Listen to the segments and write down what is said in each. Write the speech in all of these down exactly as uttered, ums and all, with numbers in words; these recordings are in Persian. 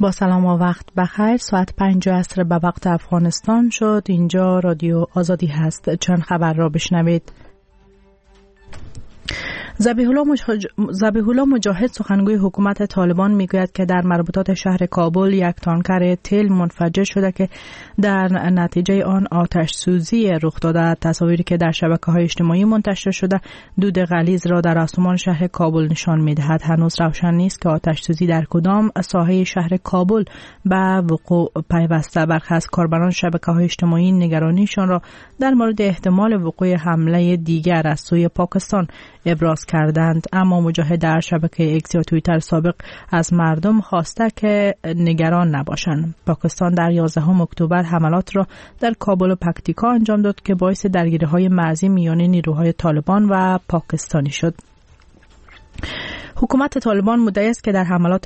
با سلام و وقت بخیر. ساعت پنج عصر به وقت افغانستان شد. اینجا رادیو آزادی هست. چند خبر را بشنوید. ذبیح الله مجاهد سخنگوی حکومت طالبان میگوید که در مربوطات شهر کابل یک تانکر تیل منفجر شده که در نتیجه آن آتش سوزی رخ داده. تصاویری که در شبکه‌های اجتماعی منتشر شده دود غلیظ را در آسمان شهر کابل نشان می‌دهد. هنوز روشن نیست که آتش سوزی در کدام ساحه شهر کابل به وقوع پیوسته. برخی از کاربران شبکه‌های اجتماعی نگرانیشان را در مورد احتمال وقوع حمله دیگر از سوی پاکستان ابراز کردند، اما مجاهد در شبکه اکس یا توییتر سابق از مردم خواسته که نگران نباشند. پاکستان در یازدهم اکتبر حملات را در کابل و پکتیکا انجام داد که باعث درگیری‌های مرزی میان نیروهای طالبان و پاکستانی شد. حکومت طالبان مدعی است که در حملات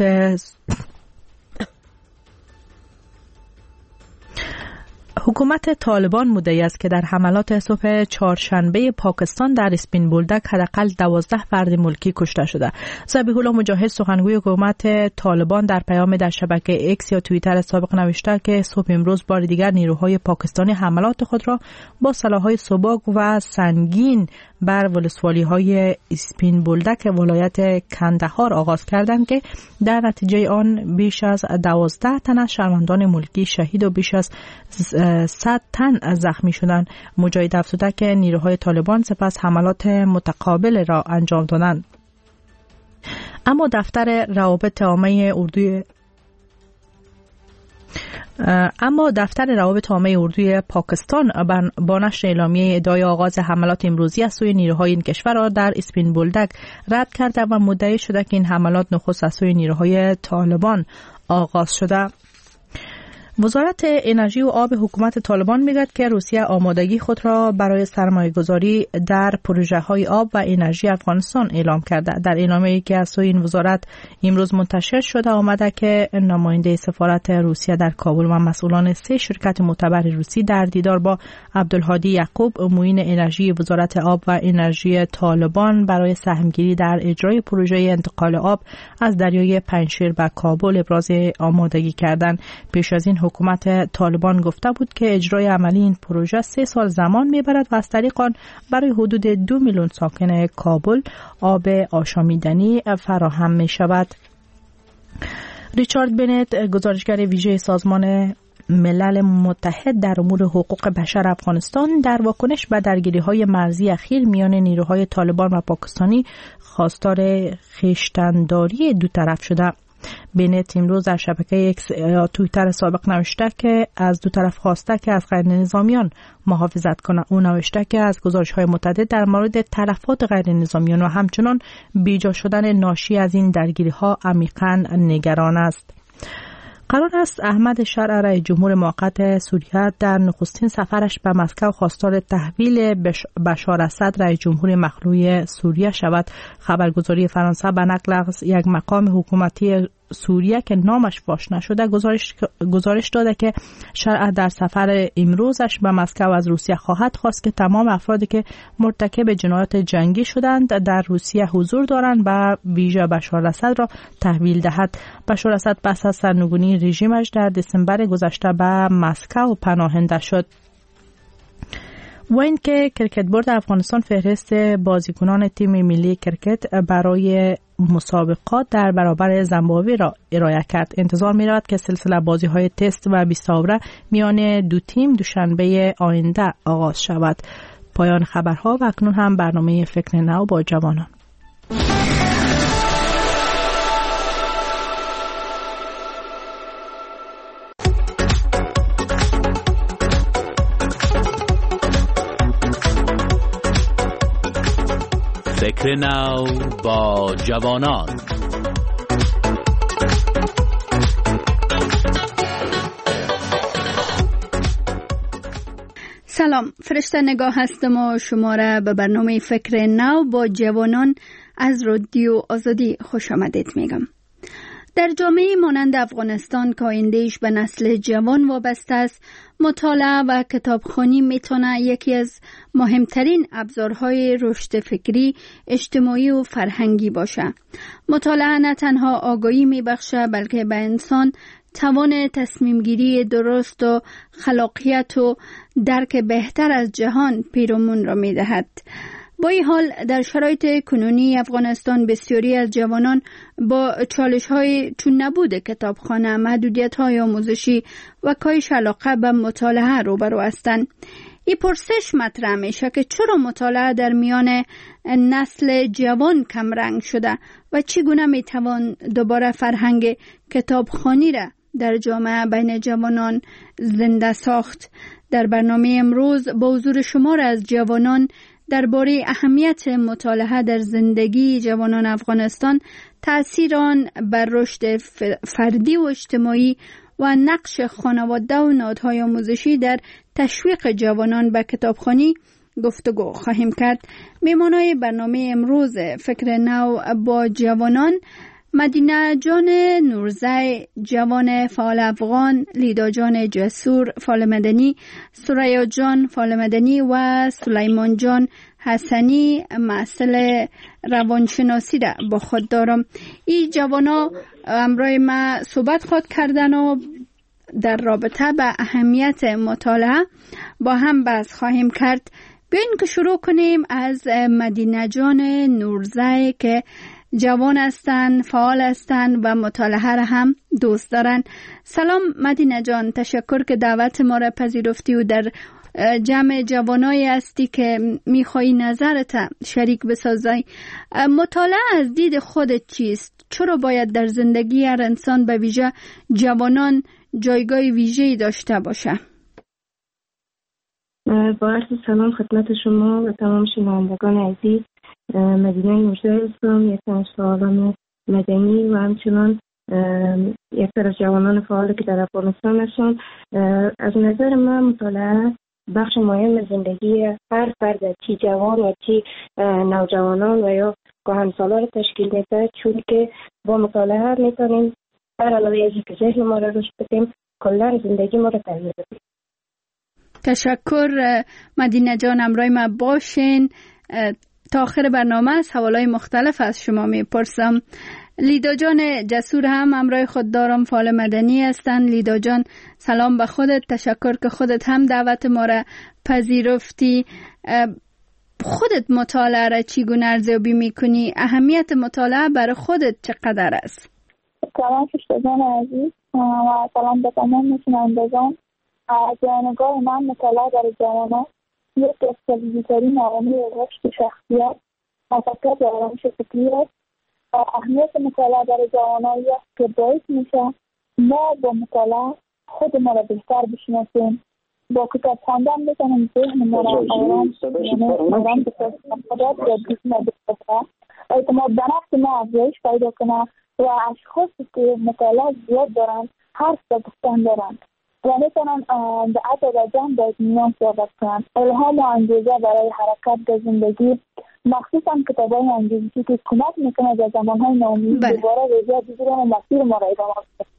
حکومت طالبان مدعی است که در حملات صبح چهارشنبه پاکستان در اسپین بولدک حداقل دوازده فرد ملکی کشته شده. ذبیح الله مجاهد سخنگوی حکومت طالبان در پیام در شبکه اکس یا توییتر سابق نوشته که صبح امروز بار دیگر نیروهای پاکستانی حملات خود را با سلاح‌های سبک و سنگین بر ولسوالی‌های اسپین بولدک ولایت کندهار آغاز کردند که در نتیجه آن بیش از دوازده تن از شهروندان ملکی شهید و بیش از صد تن زخمی شدند. مجاهد افزوده که نیروهای طالبان سپس حملات متقابل را انجام دادند. اما دفتر روابط عامه اردوی اما دفتر روابط عامه اردوی پاکستان با نشر اعلامیه ادعای آغاز حملات امروزی از سوی نیروهای این کشور را در اسپین بولدک رد کرده و مدعی شده که این حملات نخست از سوی نیروهای طالبان آغاز شده. وزارت انرژی و آب حکومت طالبان میگوید که روسیه آمادگی خود را برای سرمایه‌گذاری در پروژه‌های آب و انرژی افغانستان اعلام کرده. در اعلامیه‌ای که از سوی این وزارت امروز منتشر شده آمده که نماینده سفارت روسیه در کابل و مسئولان سه شرکت معتبر روسی در دیدار با عبدالهادی یعقوب معین انرژی وزارت آب و انرژی طالبان برای سهمگیری در اجرای پروژه انتقال آب از دریای پنجشیر به کابل ابراز آمادگی کردند. پیش از این حکومت طالبان گفته بود که اجرای عملی این پروژه سه سال زمان میبرد و از طریق آن برای حدود دو میلیون ساکن کابل آب آشامیدنی فراهم می شود. ریچارد بنت، گزارشگر ویژه سازمان ملل متحد در امور حقوق بشر افغانستان، در واکنش به درگیری‌های مرزی اخیر میان نیروهای طالبان و پاکستانی خواستار خویشتن‌داری دو طرف شده. بنت امروز در شبکه اکس یا توییتر سابق نوشته که از دو طرف خواسته که از غیر نظامیان محافظت کنند. او نوشته که از گزارش‌های متعدد در مورد تلفات غیر نظامیان و همچنان بیجا شدن ناشی از این درگیری‌ها عمیقاً نگران است. قرار است احمد شرع رئیس جمهور موقت سوریه در نخستین سفرش به مسکو خواستار تحویل بشار اسد رئیس جمهور مخلوع سوریه شود. خبرگزاری فرانسه به نقل از یک مقام حکومتی سوریه که نامش فاش نشده گزارش گزارش داده که شرع در سفر امروزش به مسکو از روسیه خواهد خواست که تمام افرادی که مرتکب جنایات جنگی شدند در روسیه حضور دارند و ویژه بشار اسد را تحویل دهد. بشار اسد پس از سرنگونی رژیمش در دسامبر گذشته به مسکو پناهنده شد. و این که کرکت بورد افغانستان فهرست بازیکنان تیم ملی کرکت برای مسابقات در برابر زیمبابوه را ارائه کرد. انتظار می رود که سلسله بازی های تست و بیست اوور میان دو تیم دوشنبه آینده آغاز شود. پایان خبرها و اکنون هم برنامه فکر نو با جوانان. فکر نو با جوانان. سلام، فرشته نگاه هستم و شما را به برنامه فکر نو با جوانان از رادیو آزادی خوش آمدید میگم. در جامعه مانند افغانستان که آینده‌اش به نسل جوان وابسته است، مطالعه و کتابخوانی میتونه یکی از مهمترین ابزارهای رشد فکری، اجتماعی و فرهنگی باشه. مطالعه نه تنها آگاهی میبخشه بلکه به انسان توان تصمیم گیری درست و خلاقیت و درک بهتر از جهان پیرامون را می دهد. با این حال در شرایط کنونی افغانستان بسیاری از جوانان با چالش های چون نبود کتابخانه، محدودیت های آموزشی و کاهش علاقه به مطالعه روبرو هستند. این پرسش مطرح میشه که چرا مطالعه در میان نسل جوان کم رنگ شده و چگونه میتوان دوباره فرهنگ کتابخوانی را در جامعه بین جوانان زنده ساخت. در برنامه امروز با حضور شمار از جوانان درباره اهمیت مطالعه در زندگی جوانان افغانستان، تأثیر آن بر رشد فردی و اجتماعی و نقش خانواده و نهادهای آموزشی در تشویق جوانان به کتابخوانی گفتگو خواهیم کرد. میهمانای برنامه امروز فکر نو با جوانان: مدینه جان نورزی، جوان فعال افغان، لیدا جان جسور، فعال مدنی، سریا جان، فعال مدنی و سلیمان جان حسنی، مسئله روانشناسی را با خود دارم. این جوانا امروز ما صحبت خود کردن و در رابطه به اهمیت مطالعه با هم بحث خواهیم کرد. بیاین که شروع کنیم از مدینه جان نورزی که جوان هستن، فعال هستن و مطالعه را هم دوست دارن. سلام مدینه جان، تشکر که دعوت ما را پذیرفتی و در جمع جوانایی هستی که میخوایی نظرت شریک بسازی. مطالعه از دید خودت چیست؟ چرا باید در زندگی هر انسان به ویژه جوانان جایگاه ویژه‌ای داشته باشه؟ با عرض سلام خدمت شما و تمام شنوندگان عزیز. مدینه نورزی هستم، یک از فعالان مدنی و همچنان یک از جوانان فعالی که در افغانستان هستم. از نظر من مطالعه بخش مهم زندگی هر فرد، چی جوان و چی نوجوانان و یا کهنسالان را تشکیل میده، چون که با مطالعه میتونیم در علاوه از اینکه ذهن ما را رشد بدیم، کلا زندگی ما را تغییر بدیم. تشکر مدینه جان، همراه ما باشین. تا آخر برنامه از حوالای مختلف از شما میپرسم. لیدا جان جسور هم همراه خود دارم، فعال مدنی هستن. لیدا جان سلام به خودت، تشکر که خودت هم دعوت ما را پذیرفتی. خودت مطالعه را چگونه ارزیابی میکنی؟ اهمیت مطالعه برای خودت چقدر است؟ سلام ششتازان عزیز و سلام به تمام شنوندگان. از نگاه من مطالعه در جوانان یک از کلیدی‌ترین عوامل رشد شخصیت، تفکر و آرامش فکری است. اهمیت مطالعه در جوانان است که باعث میشه ما با مطالعه خود ما را بهتر بشناسیم. با کتاب خواندن میتونیم ذهن ما را آرام آرام بسازیم، خودت را بسازیم، اعتماد به نفس ما افزایش پیدا کنه و اشخاصی که مطالعه زیاد دارن حرف و گفتن دارن و میتونن به عدد و جمع با اطمینان صحبت کنن. الهام و انگیزه برای حرکت در زندگی، مخصوصا کتاب‌های انگیزشی که کمک میکنه در زمانهای ناامیدی دوباره وضعیت بگیرن و مسیر ما را ادامه بدن.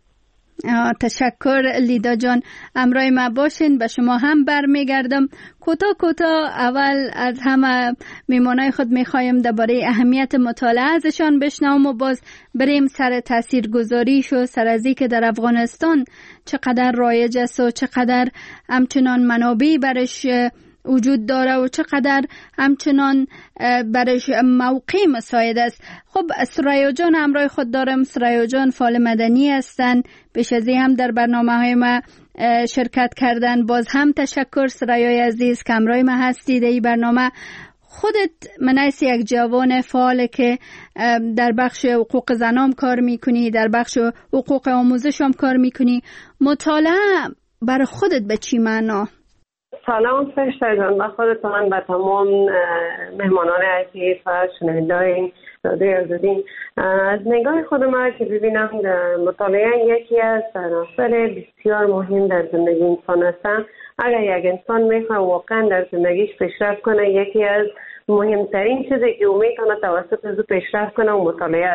تشکر لیدا جان، همراه ما باشین. به شما هم برمیگردم. کوتاه کوتاه اول از همه میمانای خود میخوایم درباره اهمیت مطالعه ازشان بشنوم و باز بریم سر تاثیرگذاریش و سر از اینکه در افغانستان چقدر رایج است و چقدر همچنان منابعی برش وجود داره و چقدر همچنان برش موقع مساعد است. خب سریا جان همراه خود دارم. سریا جان فعال مدنی هستن، پیش از این هم در برنامه های ما شرکت کردن. باز هم تشکر سریای عزیز که همراه ما هستید این برنامه. خودت منیس یک جوان فعال که در بخش حقوق زنام کار میکنی، در بخش حقوق آموزش هم کار میکنی، مطالعه برای خودت به چی معنا؟ سلام فرشته جان، با خودتان به تمام مهمانان عزیز و شنوندگان رادیوی آزادی. از نگاه خود ما که ببینم مطالعه یکی از عناصر بسیار مهم در زندگی انسان است. اگر یک انسان میخواد واقعا در زندگیش پیشرفت کنه، یکی از مهمترین چیزی که او میتونه توسط از او پیشرفت کنه و مطالعه است.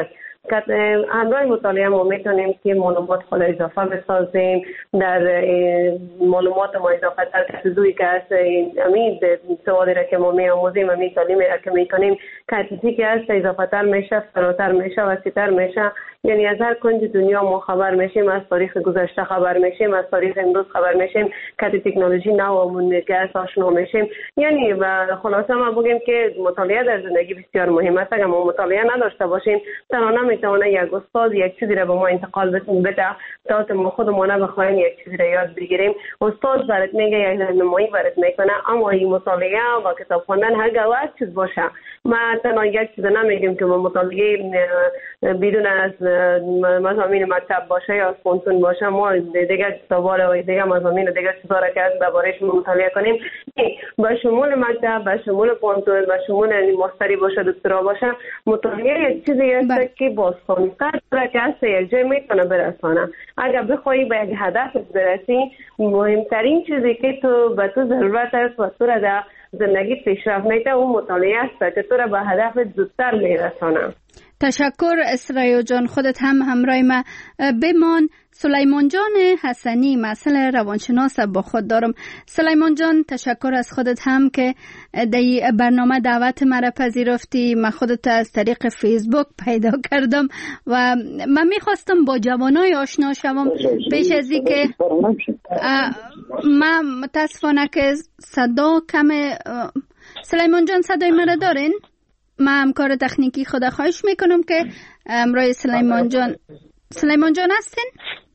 همراه مطالعه ما میتونیم که معلومات خود اضافه بسازیم، در معلومات ما اضافه تر کسیزوی که هست امید سوالی را که ما می آموزیم امید تعلیمی را که میکنیم کسی که هست اضافه تر میشه، فراتر میشه، وسیع‌تر میشه. یعنی از هر کنج دنیا ما خبر میشیم، از تاریخ گذشته خبر میشیم، از تاریخ امروز خبر میشیم، که تکنولوژی نوامون که هست آشنا میشیم. یعنی و خلاصه ما بگیم که مطالعه در زندگی بسیار مهم است. اگر ما مطالعه نداشته باشیم تنها نمیتونه یک استاد یک چیزی را به ما انتقال بده تا ما خودمون بخوایم یک چیزی را یاد بگیریم. استاد برات میگه، یک راهنمایی برات میکنه، اما این مطالعه و کتاب خواندن هر گواه چیز باشه. ما تنها یک چیز نمیگیم که ما مطالعه بدون از مضامین مکتب باشه یا از پانتون باشه ما دیگه کتابا و دیگه مضامین دیگه چیزا را که درباره‌اش مطالعه کنیم. با شمول مکتب، با شمول پانتون، با شمول ماستری باشه، دکترا باشه، مطالعه یک چیزی است که بازخوان‌تر را که از یک جای میتونه برسونه. اگر بخوای به یک هدف برسی، مهمترین چیزی که تو به تو ضرورت است و تو را در زندگی پیشرفت میده اون مطالعه است که تو را به هدف زودتر میرسونه. تشکر اسرائیل جان، خودت هم همراه ما بمان. سلیمان جان حسنی مسئله روانشناس با خود دارم. سلیمان جان تشکر از خودت هم که در برنامه دعوت مرا پذیرفتی. من خودت از طریق فیسبوک پیدا کردم و من میخواستم با جوانای آشنا شوم. پیش از این که من متاسفانه که صدا کم. سلیمان جان صدای مرا دارین؟ من همکار تکنیکی خدا خواهش میکنم که امروز سلیمان جان سلیمان جان هستین؟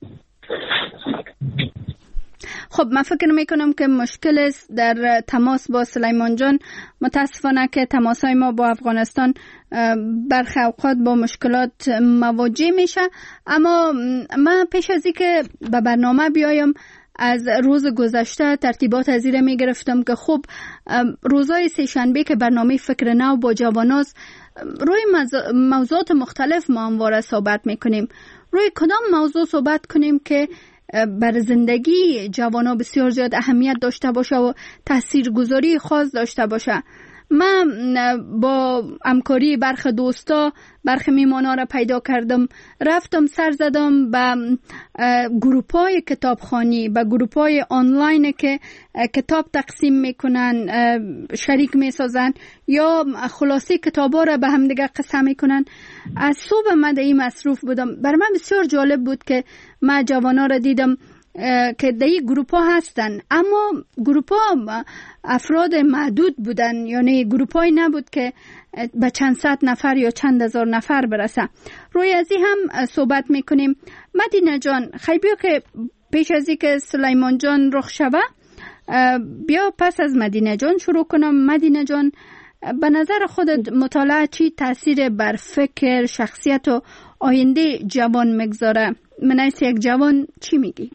خب من فکر میکنم که مشکل است در تماس با سلیمان جان. متاسفانه که تماس های ما با افغانستان برخی اوقات با مشکلات مواجه میشه. اما من پیش از اینکه به برنامه بیایم از روز گذشته ترتیبات از این می گرفتم که خب روزهای سه شنبه که برنامه فکر نو با جواناست، روی موضوعات مختلف ما همواره صحبت میکنیم. روی کدام موضوع صحبت کنیم که بر زندگی جوانا بسیار زیاد اهمیت داشته باشه و تاثیرگذاری خاص داشته باشه. من با همکاری برخی دوستا برخی میمانا را پیدا کردم، رفتم سر زدم به گروپای کتابخوانی، به گروپای آنلاین که کتاب تقسیم میکنن، شریک میسازن یا خلاصی کتابا را به هم دیگه قسم میکنن. از صبح من در این مصروف بودم. بر من بسیار جالب بود که من جوانا را دیدم که در این گروپ ها هستن، اما گروپ ها افراد محدود بودن، یعنی گروپ های نبود که به چند صد نفر یا چند هزار نفر برسه. روی از این هم صحبت میکنیم. مدینه جان خیلی بیا که پیش از این که سلیمان جان رخ شوه بیا پس از مدینه جان شروع کنم. مدینه جان به نظر خودت مطالعه چی تاثیر بر فکر، شخصیت و آینده جوان میگذاره؟ من از یک جوان چی میگی؟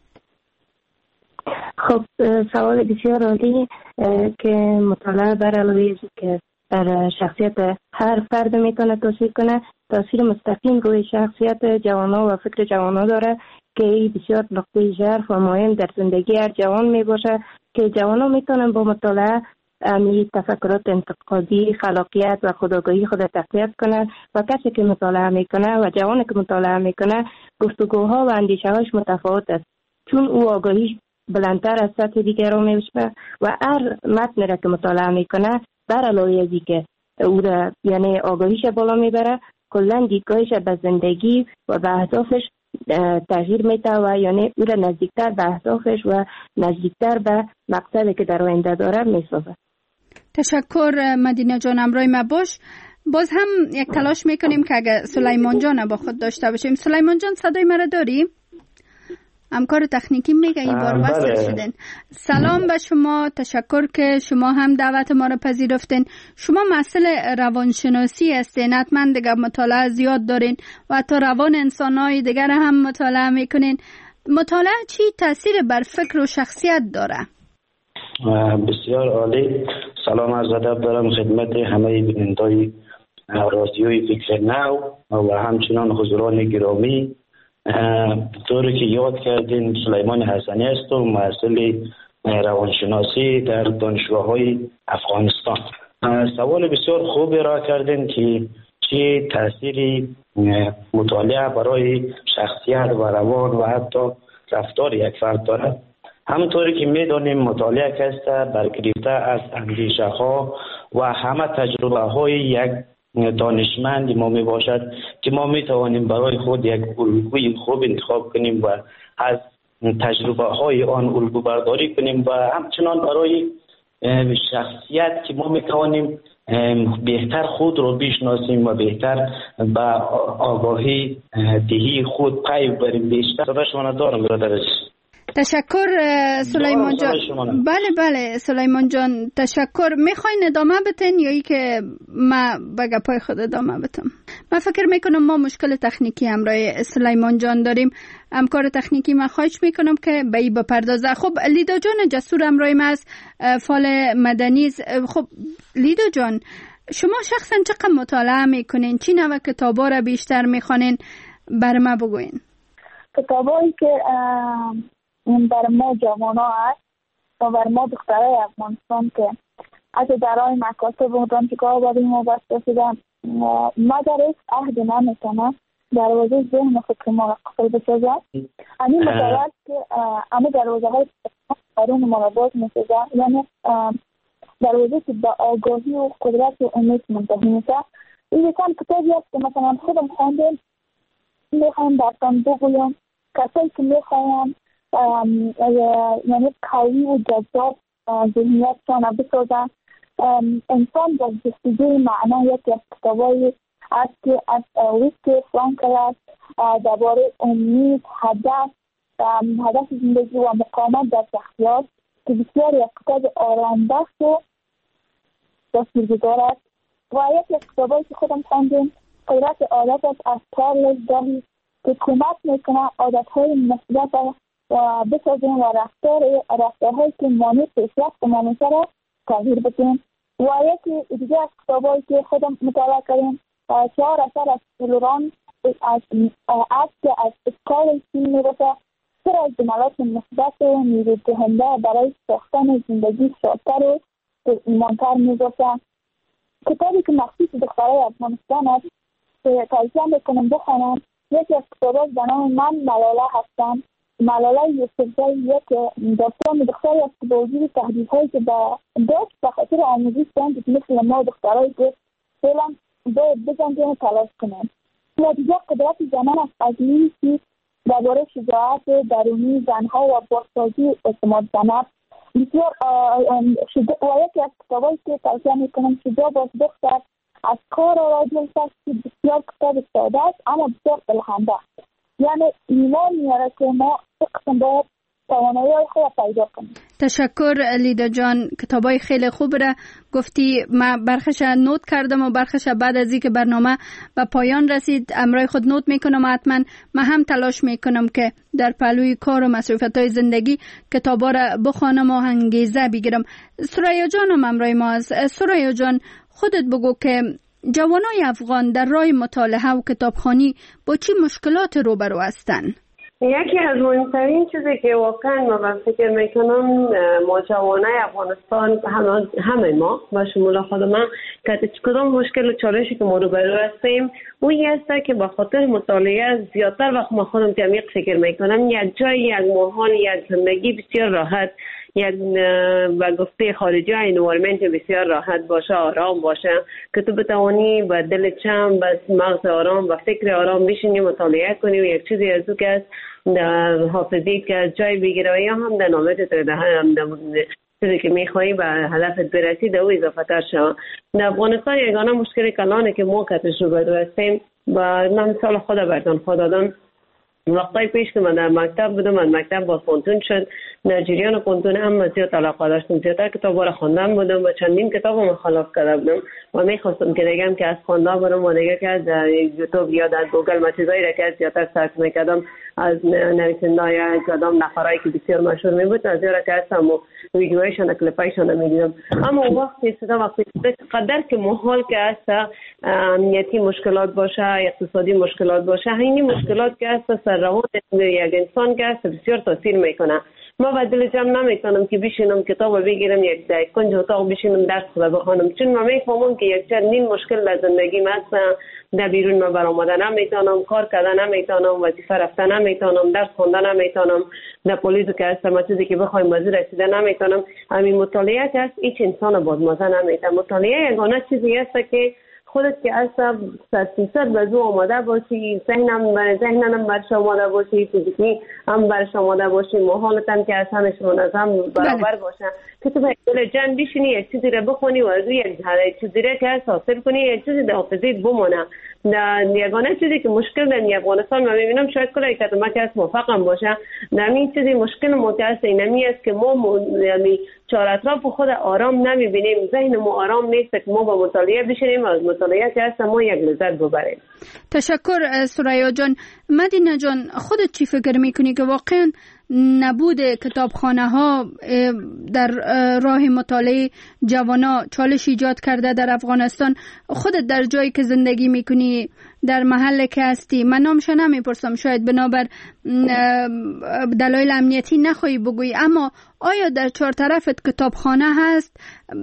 خب سوال بسیار عالی که مطالعه بر علاوه که بر شخصیت هر فرد میتونه تاثیر کنه، تاثیر مستقیم روی شخصیت جوانا و فکر جوانا داره که بسیار نقطه ژرف و مهم در زندگی هر جوان میباشه که جوانا میتونن با مطالعه امی تفکرات انتقادی، خلاقیت و خودآگاهی خود تقویت کنند و کسی که مطالعه میکنه و جوانی که مطالعه میکنه گفتگوها و اندیشه هاش متفاوت است، چون او آگاهیش بلندتر از سطح دیگران میشه و هر متن را که مطالعه میکنه بر علاوه از اینکه او را یعنی آگاهیش بالا میبره، کلا دیدگاهش به زندگی و به اهدافش تغییر میده و یعنی او را نزدیکتر به اهدافش و نزدیکتر به مقصدی که در آینده داره میسازه. تشکر مدینه جان، امروز ما باش. باز هم یک تلاش میکنیم که اگه سلیمان جان با خود داشته باشیم. سلیمان جان صدای مرا داری؟ همکار تکنیکی میگه این بار وصل شدین. سلام به شما، تشکر که شما هم دعوت ما رو پذیرفتین. شما مسئله روانشناسی هستین، حتما دیگه مطالعه زیاد دارین و تا روان انسانهای دیگر هم مطالعه میکنین. مطالعه چی تاثیر بر فکر و شخصیت داره؟ بسیار عالی. سلام عرض ادب دارم خدمت همه بینندگان رادیوی فکر نو و همچنان حضوران گرامی. طوری که یاد کردین سلیمان حسنی است و مسئله روانشناسی در دانشگاه های افغانستان. سوال بسیار خوبی را کردین که چی تاثیر مطالعه برای شخصیت و روان و حتی رفتار یک فرد دارد. همونطوری که میدانیم مطالعه کسته برگرفته از اندیشه ها و همه تجربه های یک دانشمند ما می باشد که ما می توانیم برای خود یک الگوی خوب انتخاب کنیم و از تجربه های آن الگو برداری کنیم و همچنان برای شخصیت که ما می توانیم بهتر خود رو بشناسیم و بهتر به آگاهی دهی خود پی بریم. بیشتر صدا شما دارم برادر. تشکر سلیمان جان. بله بله سلیمان جان تشکر. میخواین ادامه بتین یا ای که ما به گپای خود ادامه بتم؟ من فکر میکنم ما مشکل تکنیکی همراه سلیمان جان داریم. همکار تکنیکی من خواهش میکنم که به این بپردازه. خب لیدا جان جسور همراه ما از فعال مدنی. خب لیدا جان شما شخصا چقدر مطالعه میکنین؟ چی نوع کتابا را بیشتر میخوانین؟ بر ما بگوین. کتابایی که این بر ما جوان ها هست و بر ما دخترای افغانستان که از درای مکاتب بودن که کار باریم و بسته شدن ما در ایک عهد نمیکنم دروازه ذهن فکر ما را قفل بسازن. همین مطالعات که همه دروازه های قرون ما را باز میسازن، یعنی دروازه که به آگاهی و قدرت و امید منتهی میشه. این یکم کتابی هست که مثلا خودم خواندیم میخوایم برتان بگویم کسایی که میخوایم یعنی قوی و جذاب ذهنیتشان بسازن. انسان در جستجوی معنا یکی از کتابایی است که از ویکتور فرانکل است درباره امید، هدف هدف زندگی و مقاومت در شخصیت که بسیاری از کتاب آرامبخش و تاثیرگذار است. و یکی از کتابایی که خودم خواندیم قدرت عادت است از چارلز داروین که کمک میکنه عادتهای مثبت و بسازیم و رفتار رفتارهایی که مانع پیشرفت ما میشه را تغییر بدیم. و یکی دیگه از کتابایی که خودم مطالعه کردیم چهار اثر از فلوران از از که از اسکال سین میرسه پر از جملات مثبت و نیرودهنده برای ساختن زندگی شادتر و ایمانتر میرسه. کتابی که مخصوص دخترای افغانستان است که توصیه میکنم بخوانم یکی از کتابات به نام من ملاله هستم. ملاله یوسفزایی یک داستان دختری است که با وجود تهدیدهایی که با داشت به خاطر آموزش دارند که مثل ما دخترایی که فعلا باید بجنگیم و تلاش کنیم. نتیجه قدرت زنان است از لیسی درباره شجاعت درونی زنها و بازسازی اعتماد به نفس بسیار و یکی از کتابایی که توصیه میکنم شجاع باش دختر از کار رادیو است که بسیار کتاب ساده است اما بسیار الهنده است. یعنی ایمان میاره که ما قسم باید توانایی خود پیدا کنیم. تشکر لیدا جان. کتابای خیلی خوب را گفتی. من برخش نوت کردم و برخش بعد از اینکه برنامه به پایان رسید امرای خود نوت میکنم. حتما من هم تلاش میکنم که در پهلوی کار و مصروفیت‌های زندگی کتابا را بخوانم و انگیزه بگیرم. سریا جانم امرای ما است. سریا جان خودت بگو که جوانای افغان در راه مطالعه و کتابخوانی با چی مشکلات روبرو هستند؟ یکی از مهمترین چیزی که واقعا ما فکر میکنم ما جوانای افغانستان همه ما با شمول خود من که کدام مشکل و چالشی که ما روبرو هستیم اون است که با خاطر مطالعه زیادتر وقت ما خودم عمیق فکر میکنم یک جای یک ماحول یک زندگی بسیار راحت یک و گفته خارجی انوایرمنت بسیار راحت باشه آرام باشه که تو بتوانی با دل چم با مغز آرام و فکر آرام بشینی مطالعه کنی و یک چیزی از او که از حافظی که از جای بگیره و یا هم در نامت تو ده هم چیزی که میخوایی به هدفت برسی در او اضافه تر شد. در افغانستان یگانه مشکل کلانه که ما کتش رو بدو هستیم و من مثال خود بردان خود دادم وقتای پیش که من در مکتب بودم من مکتب با پونتون شد در جریان پونتون هم زیاد علاقه داشتم زیادتر کتابا را خواندن بودم و چندین کتاب رو مخالف کرده بودم و میخواستم که دیگم که از خواندن برم و دیگه که از یوتیوب یا در گوگل ما چیزایی را که از زیادتر سرچ میکردم از نویسنده‌های از کدام نفرایی که بسیار مشهور میبود از زیرا که هستم و ویدیوهایشان و کلیپایشان میدیدم. اما اون وقتی صدا وقتی قدر که محال که هست امنیتی مشکلات باشه اقتصادی مشکلات باشه اینی مشکلات که هست سر روان یک انسان که هست بسیار تاثیر میکنه ما با دل جمع نمیتونم که بشینم کتاب بگیرم یک در کنج اتاق بشینم درس خود بخونم، چون من میفهمم که یک چند نیم مشکل در زندگی هست. در بیرون ما برآمدن نمیتونم، کار کردن نمیتونم، وظیفه رفتن نمیتونم، درس خوندن نمیتونم، در پلیس که هستم چیزی که بخوایم بازی رسیدن نمیتونم. همین مطالعه که هست هیچ انسان بازمزه نمیتونه. مطالعه یگانه چیزی هست که خودت که اصلا صد فیصد به زو آماده باشی، ذهنم بر ذهنم برش آماده باشی، فیزیکی هم برش آماده باشی، محالت هم که اصلا منظم برابر باشه که تو به دل جمع بشینی یک چیزی رو بخونی و از یک چیزی رو که حاصل کنی یک چیزی در حافظت بمونه. یگانه چیزی که مشکل در افغانستان من میبینم شاید کلی که ما که موفقم باشه در این چیزی مشکل متأسف اینمی است که ما یعنی چهار اطراف خود آرام نمیبینیم، ذهن ما آرام نیست که ما با مطالعه بشینیم و از مطالعه که هست ما یک لذت ببریم. تشکر ثریا جان. مدینه جان، خودت چی فکر میکنی که واقعا نبود کتابخانه ها در راه مطالعه جوانا چالش ایجاد کرده در افغانستان؟ خودت در جایی که زندگی میکنی، در محل که هستی، من نامش نمیپرسم، شاید بنابر دلایل امنیتی نخواهی بگویی، اما آیا در چهار طرفت کتابخانه هست؟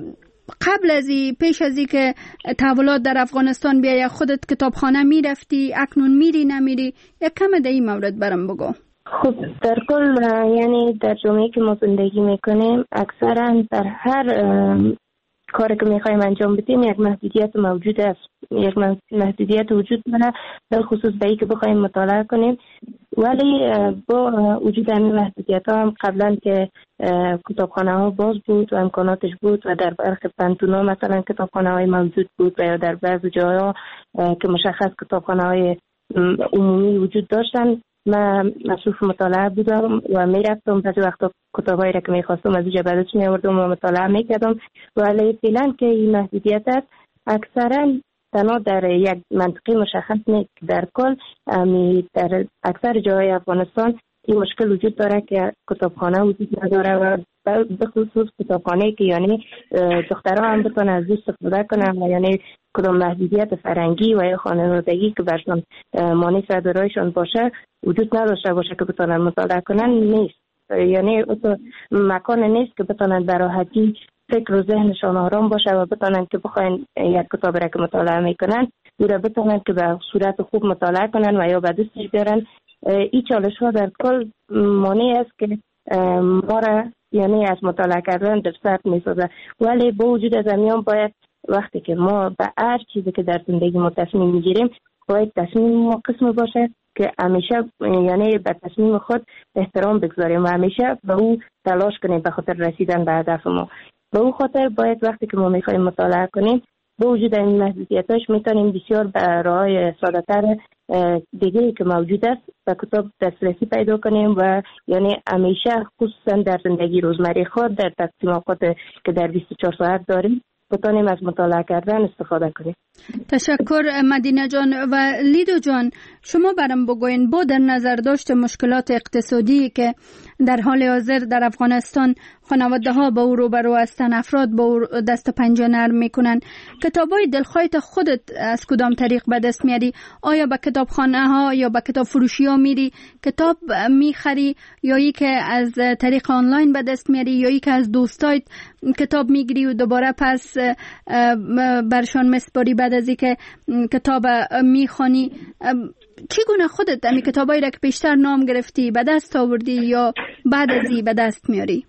قبل از ای، پیش از ای که تحولات در افغانستان بیایی، خودت کتابخانه میرفتی؟ اکنون میری نمیری؟ یک کم در این مورد برام بگو. خب در کل یعنی در جامعه که ما زندگی میکنیم اکثرا در هر کاری که میخوایم انجام بدیم یک محدودیت موجود است، یک محدودیت وجود داره، در خصوص به ای که بخوایم مطالعه کنیم. ولی با وجود همین محدودیت ها هم قبلا که کتابخانه ها باز بود و امکاناتش بود و در برخی پنتون ها مثلا کتابخانه های موجود بود و یا در بعضی جاها که مشخص کتابخانه های عمومی وجود داشتن، من مصروف مطالعه بودم و میرفتم بعضی وقتا کتابایی را که میخواستم از اینجا بعدش میآوردم و مطالعه میکردم. ولی فعلا که این محدودیت است اکثرا تنها در یک منطقه مشخص نیست، در کل در اکثر جاهای افغانستان این مشکل وجود داره که کتابخانه وجود نداره و به خصوص کتابخانه که یعنی دخترها هم بتونن از این استفاده کنن و یعنی کدام محدودیت فرنگی و یا خانوادگی که برشان مانع صدرایشان باشه وجود نداشته باشه که بتونن مطالعه کنن نیست. یعنی مکان نیست که بتونن به راحتی فکر و ذهنشان آرام باشه و بتونن که بخواین یک کتاب را که مطالعه میکنن او را بتونن که به صورت خوب مطالعه کنن و یا به دستش بیارن. این چالش ها در کل مانع است که ما را یعنی از مطالعه کردن در سرد میسازه. ولی با وجود از امیان باید وقتی که ما به هر چیزی که در زندگی ما تصمیم میگیریم باید تصمیم ما قسم باشه که همیشه یعنی به تصمیم خود احترام بگذاریم و همیشه به او تلاش کنیم به خاطر رسیدن به هدف ما. به او خاطر باید وقتی که ما میخوایم مطالعه کنیم با وجود این محدودیتاش میتونیم بسیار به راههای ساده‌تر دیگه که موجود است به کتاب دسترسی پیدا کنیم و یعنی همیشه خصوصا در زندگی روزمره خود در تقسیم اوقات که در بیست و چهار ساعت داریم بتونیم از مطالعه کردن استفاده کنیم. تشکر مدینه جان. و لیدو جان، شما برام بگوین با در نظر داشت مشکلات اقتصادی که در حال حاضر در افغانستان خانواده ها با او روبرو هستند، افراد با او دست پنجه نرم میکنن، کتابای دلخواهت خودت از کدام طریق به دست میاری؟ آیا به کتابخانه ها یا به کتاب فروشی ها میری کتاب میخری، یا ای که از طریق آنلاین به دست میاری، یا ای که از دوستایت کتاب میگیری و دوباره پس برشان مسپاری بعد از اینکه کتاب میخوانی؟ چگونه خودت امی کتابایی را که پیشتر نام گرفتی به دست آوردی یا بعد از این به دست میاری؟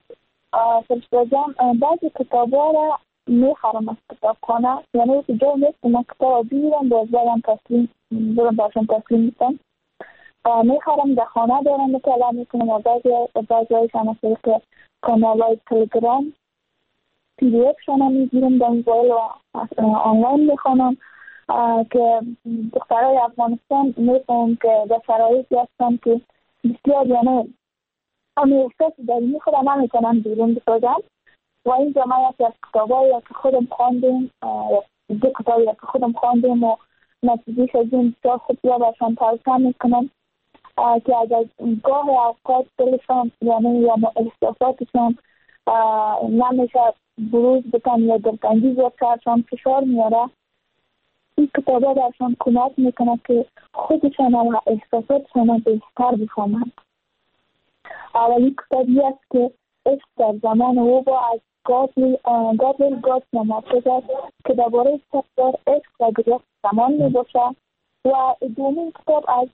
فرشته بعضی کتابا را میخرم از کتابخانه، یعنی که جای نیست که من کتاب بیرم باز برم تسلیم برم برشان تسلیم میکنم. میخرم در خانه دارم مطالعه میکنم و بعضی بعضی هایشان از طریق کانال های تلگرام پی دی اف شانه میگیرم در موبایل و آنلاین میخوانم که دخترای افغانستان میفهم که در شرایطی هستن که بسیار یعنی همه احساس دارمی خودم نمیکنن بیرون بسازم و این جمعیت از کتابایی که خودم خواندیم دو کتابی که خودم خواندیم و نتیجهش از این بسیار خوب یا برشان توصیه میکنم که اگر گاه اوقات دلشان یعنی یا احساساتشان نمیشه بروز بکن یا دلتنگی زیاد کردشان فشار میاره، این کتابا برشان کمک میکنه که خودشان و احساساتشان بهتر بفهمند. اولی کتابی است که عشق در زمان او با از گابریل گارسیا مارکز است که درباره ساختار عشق و گذشت زمان می باشد و دومین کتاب از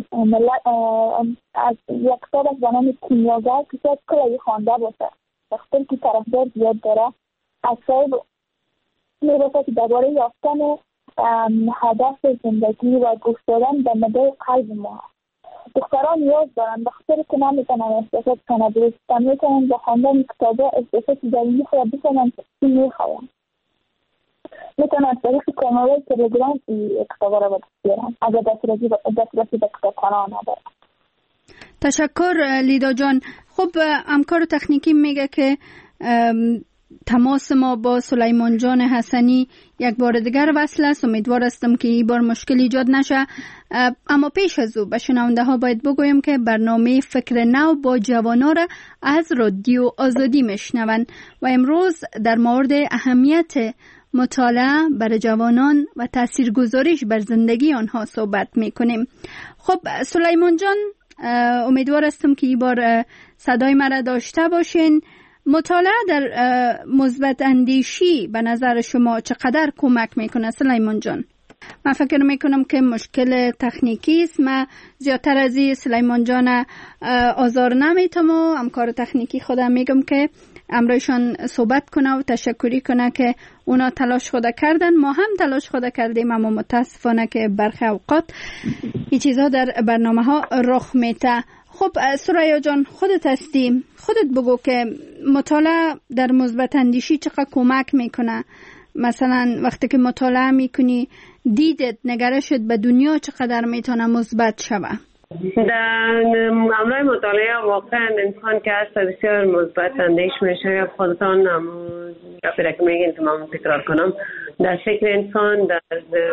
از یک کتاب از زمان کیمیاگر که شاید کلی خوانده باشه وقتی که طرفدار زیاد داره از صاحب می باشد که درباره یافتن هدف زندگی و گوش دادن به مدار قلب ما. دختران نیاز دارن به خاطر که نمیتونن احساسات کنه درستن میتونن با خواندن کتابه احساسات درونی خود بکنن که چی میخواین. میتونن از طریق کانال تلگرام این کتابه را بدست بیارن اگر دسترسی به کتابخانه ندارن. تشکر لیدا جان. خب همکار تکنیکی میگه که تماس ما با سلیمان جان حسنی یک بار دیگر وصل است. امیدوار هستم که این بار مشکل ایجاد نشه. اما پیش از او به شنونده ها باید بگویم که برنامه فکر نو با جوانا را از رادیو آزادی میشنون و امروز در مورد اهمیت مطالعه برای جوانان و تاثیرگذاریش بر زندگی آنها صحبت میکنیم. خب سلیمان جان، امیدوار هستم که این بار صدای مرا داشته باشین. مطالعه در مثبت اندیشی به نظر شما چقدر کمک میکنه سلیمان جان؟ من فکر میکنم که مشکل تکنیکی است. من زیادتر از این سلیمان جان آزار نمیتم و همکار تکنیکی خودم میگم که امروزشان صحبت کنه و تشکری کنه که اونا تلاش خود کردن، ما هم تلاش خود کردیم، اما متاسفانه که برخی اوقات این چیزها در برنامه ها رخ میته. خب سریا جان، خودت هستی، خودت بگو که مطالعه در مثبت اندیشی چقدر کمک میکنه. مثلا وقتی که مطالعه میکنی دیدت، نگرشت به دنیا چقدر میتونه مثبت شوه؟ در عملای مطالعه واقعا انسان که هست بسیار مثبت اندیش میشه. یا خودتان هم گپی که میگین که من تکرار کنم، در فکر انسان در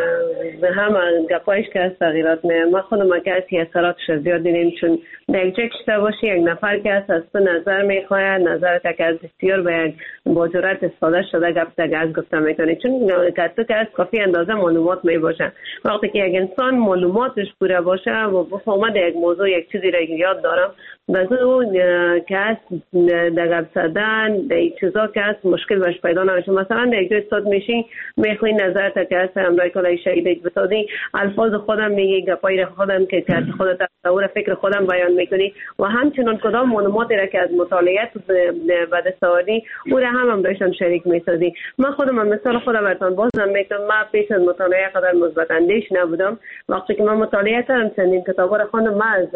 همه گپایش که هست تغییرات میه. ما خودم که هستی اثراتش زیاد دیدیم، چون در یک جای کشته باشی یک نفر که هست از تو نظر میخواید، نظرت که از بسیار به یک با جرات استفاده شده گپ تا گز گفته میکنی، چون که تو که هست کافی اندازه معلومات میباشه. وقتی که یک انسان معلوماتش پوره باشه و بفهمه یک موضوع یک چیزی را یاد دارم، بعد اون که هست در گپ زدن در این چیزا که هست مشکل باش پیدا نمیشه. مثلا در یک جای استاد میشی میخوای نظرت که هست همراه کلای شهید بتادی الفاظ خودم میگی، گپای خودم که از خودت تصور فکر خودم بیان میکنی و همچنان کدام معلوماتی را که از مطالعه به دست آوردی او را هم همراهشان شریک میسازی. من خودم مثال خودم براتون بازم میگم، من پیش از مطالعه قدر مثبت اندیش نبودم. وقتی که من مطالعه کردم چندین کتابا را خواندم، من از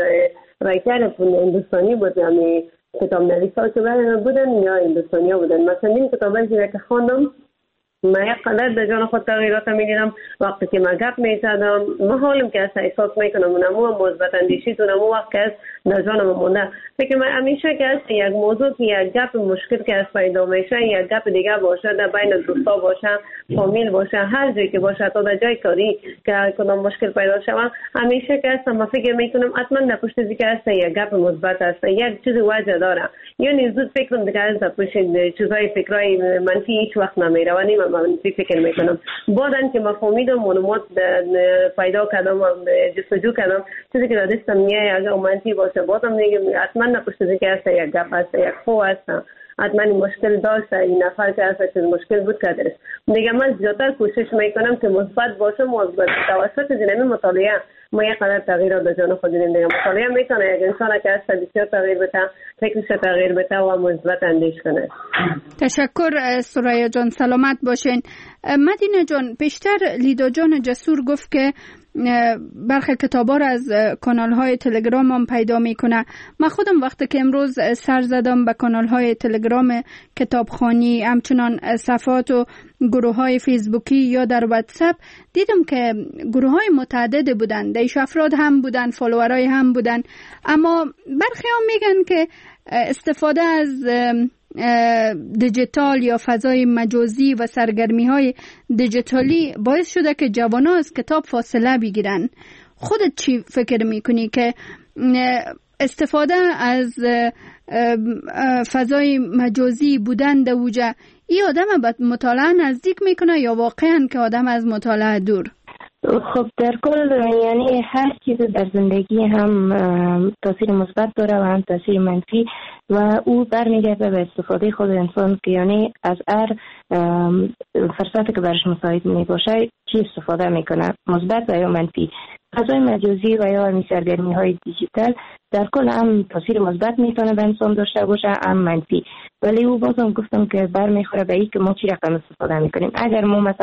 رایتر هندوستانی بود، یعنی کتاب نویسا که بودن یا هندوستانی بودن. مثلا این کتابایی که خواندم من یک قدر در جان خود تغییرات می‌دیدم. وقتی که من گپ می‌زدم من حالم که احساس میکنم اونم مثبت اندیشی تونم اون وقت که در جانم مونده. فکر من همیشه که است یک موضوع که یک گپ مشکل که است پیدا میشه، یک گپ دیگه باشه، در بین دوستا باشه، فامیل باشه، هر جایی که باشه، تا در جای کاری که کدام مشکل پیدا شود، همیشه که است من فکر میکنم حتما در پشت ذکر است یک گپ مثبت است، یک چیز وجه داره. یعنی زود فکر دیگه است در پشت چیزای فکرای منفی هیچ وقت نمیره و نیم من فکر میکنم. بعدن که مفهومید و معلومات پیدا کردم و جستجو کردم، چیزی که در دستم میاد اگر منفی باشه بازم میگم حتما نپشت ذکر است یک گپ است، یک خو است، حتما این مشکل داشته، این نفر که هست چیز مشکل بود کردش. دیگه من زیادتر کوشش میکنم که مثبت باشه. مثبت توسط زمینه مطالعه ما یک قدر تغییر در جان خود دیدیم. دیگه مطالعه میتونه یک انسان که هست بسیار تغییر بده، فکرش تغییر بده و مثبت اندیش کنه. تشکر سریا جان، سلامت باشین. مدینه جان، پیشتر لیدا جان جسور گفت که برخی کتابا را از کانال های تلگرام هم پیدا میکنه. من خودم وقتی که امروز سر زدم به کانال های تلگرام کتابخوانی، همچنان صفحات و گروه های فیسبوکی یا در واتساپ، دیدم که گروه های متعدد بودن، دیش افراد هم بودن، فالوورای هم بودن، اما برخی هم میگن که استفاده از دیجیتال یا فضای مجازی و سرگرمی های دیجیتالی باعث شده که جوانان از کتاب فاصله بگیرن. خودت چی فکر میکنی که استفاده از فضای مجازی بودن در وجه ای آدم به مطالعه نزدیک میکنه یا واقعا که آدم از مطالعه دور؟ خب در کل یعنی هر چیز در زندگی هم تاثیر مثبت داره و هم تاثیر منفی و او برمیگرده به استفاده خود انسان که یعنی از هر فرصتی که برش مساعد می باشه چی استفاده میکنه، مثبت و یا منفی. فضای مجازی و یا سرگرمی های دیجیتال در کل هم تاثیر مثبت میتونه به انسان داشته باشه هم منفی، ولی او بازم گفتم که برمیخوره به این که ما چی رقم استفاده میکنیم. اگر ما مثلا